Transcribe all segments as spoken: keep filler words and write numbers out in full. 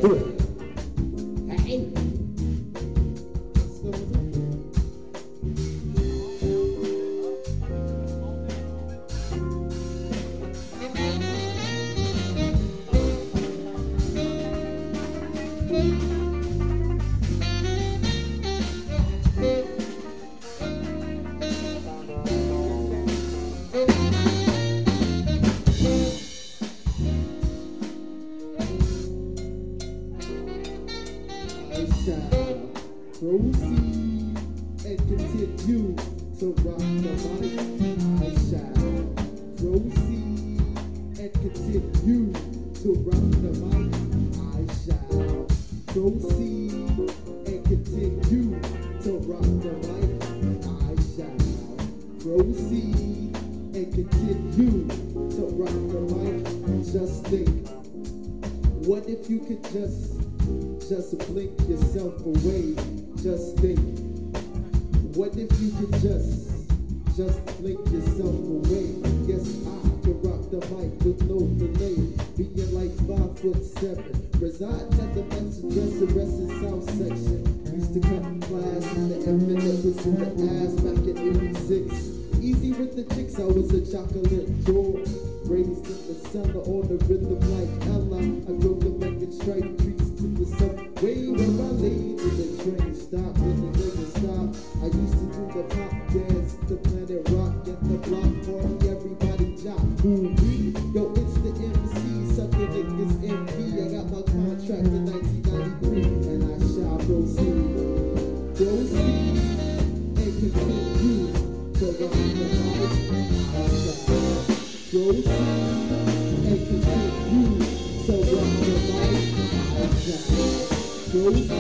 Hey. Proceed and continue to rock the mic. I shall proceed and continue to rock the mic. I shall proceed and continue to rock the mic. I shall proceed and continue to rock the mic. Just think, what if you could just just blink yourself away? Just think, what if you could just, just blink yourself away? Yes, I can rock the mic with no delay, being like five foot seven, residing at the Messenger Rest in South Section. Used to cut class in the infinite was in the ass back in eighty-six. Easy with the chicks, I was a chocolate door. Raised in the summer on the rhythm like Ella. I drove the record straight treats to the subway where I laid in the train stop when the nigga stopped. I used to do the pop dance, the Planet Rock at the block party, everybody jock. Ooh wee, yo, it's the M C, sucking niggas M V. I got my contract in nineteen ninety-three, and I shall proceed, proceed, and continue to rock the mic. I shall proceed and continue to rock the mic. I shall proceed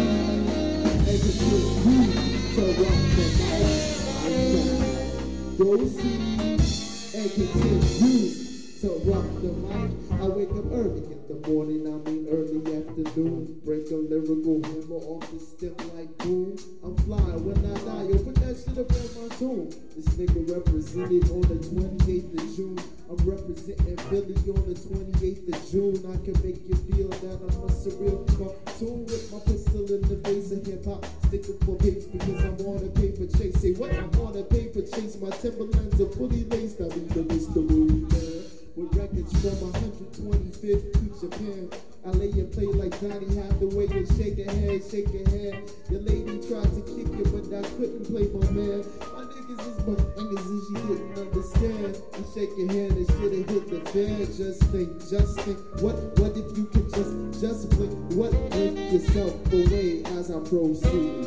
and continue to rock the mic. I shall proceed and continue to rock the mic. I wake up early in the morning, I mean early afternoon. Break a lyrical hammer off the stem like boom. I'm flying when I die, yo, put that shit up on my tomb. This nigga represented on the twenty-eighth of June. I'm representing Philly on the twenty-eighth of June. I can make you feel that I'm a surreal cartoon with my pistol in the face of hip-hop. Sticking for papes because I'm on a paper chase. Say what? I'm on a paper chase. My Timberlands are fully laced. I mean the mystery, man. With records from one hundred twenty-fifth to Japan. I lay and play like Donnie Hathaway and shake a head, shake a head. Your lady tried to kick it, but I couldn't play my man. My niggas is my niggas and she didn't understand. You shake your hand and shit and hit the fan. Just think, just think, what, what if you could just, just blink? What if yourself away as I proceed?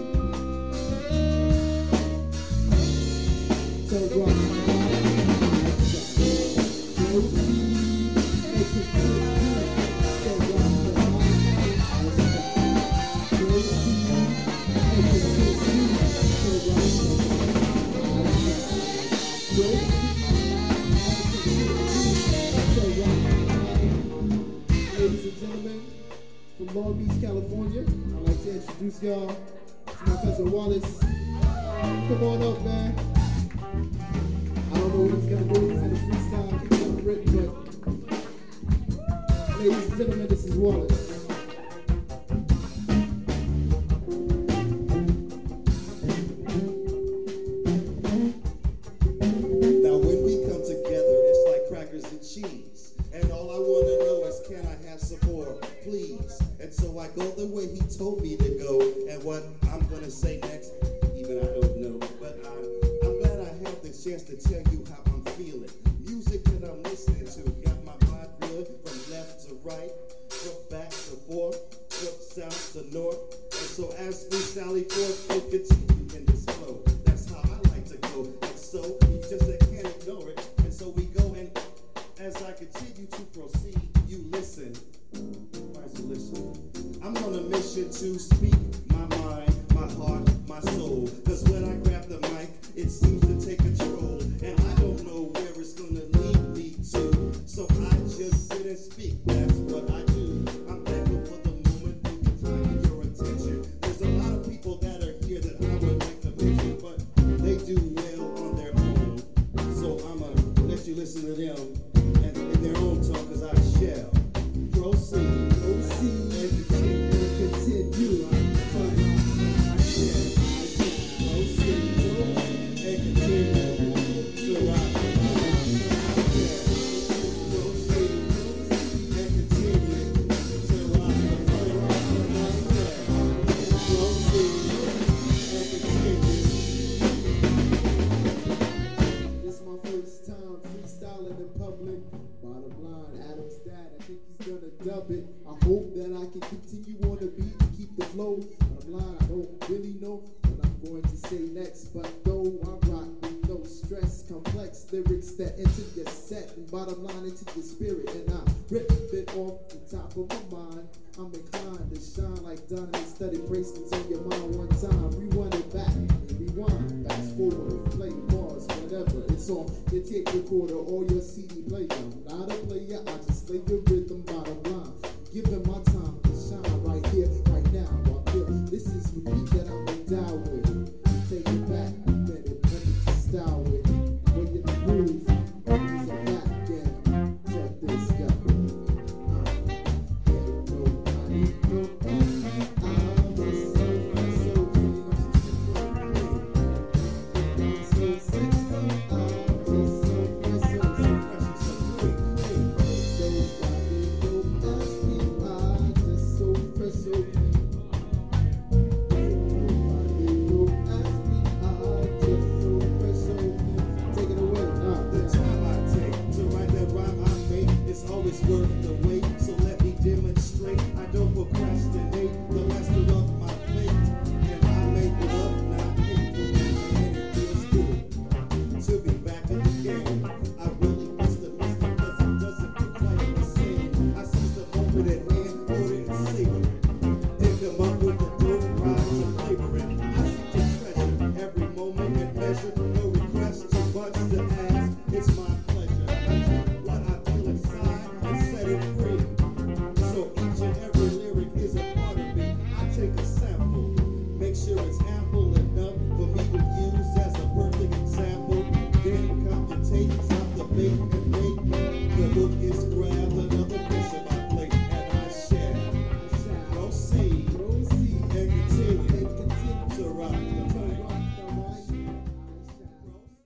So rock my proceed and continue to rock the mic. Proceed and continue to rock the mic. Proceed and continue to rock the mic. Ladies and gentlemen, from Long Beach, California, I'd like to introduce y'all to my cousin Wallace. Come on up, man. I don't know what he's gonna do. He's in a freestyle. He's unwritten, but ladies and gentlemen, this is Wallace. Now when we come together, it's like crackers and cheese. And all I wanna know is, can I have some more, please? And so I go the way he told me to go. And what I'm gonna say next, even I don't know. But I'm, I'm glad I have the chance to tell you how I'm feeling. Music that I'm listening to got my mind reeling from left to right, from back to forth, from south to north. And so as we sally forth, we'll continue in this flow. That's how I like to go. And so you just can't ignore it. And so we go, and as I continue to proceed, you listen. Why is you listening? I'm on a mission to speak my mind, my heart, my soul. Cause when I grab the mic, it seems to take control. And I don't know where it's gonna lead me to. So I just sit and speak. That's what I do. I'm thankful for the moment, for your time and your attention. There's a lot of people that are here that I would like to mention, but they do well on their own. So I'ma let you listen to them and in their own talk, cause I shall proceed, proceed, and continue. public. Bottom line, Adam's dad, I think he's gonna dub it. I hope that I can continue on the beat and keep the flow. Bottom line, I don't really know what I'm going to say next, but though I rock with no stress, complex lyrics that enter your set and bottom line into your spirit, and I rip it off the top of my mind. I'm inclined to shine like diamond studded bracelets on your mind one time. Rewind it back, and rewind, fast forward, play bars, whatever. It's on your tape recorder or your C D player. I'm not a player, I just lay the rhythm bottom line. Giving my time to shine right here, right now. I feel this is the beat that I'm endowed with. Take it back, let it, let it to style with. When you move, use a back, yeah. Check this out. Worth the wait, so let me demonstrate. I don't procrastinate, the master of my fate. And I make love, not hate, and it feels good to be back in the game. I really miss the mystery, cause it doesn't look quite the same. I see the moment at hand, put it in savor. Pick them up with the dope, ride to flavor it. I see the treasure, every moment and measure. No request, too much to ask, it's my pleasure. What I feel inside, set it free. So each and every lyric is a part of me. I take a sample, make sure it's ample enough for me to use as a perfect example. Then computate, stop the bait and make the hook is grabbed.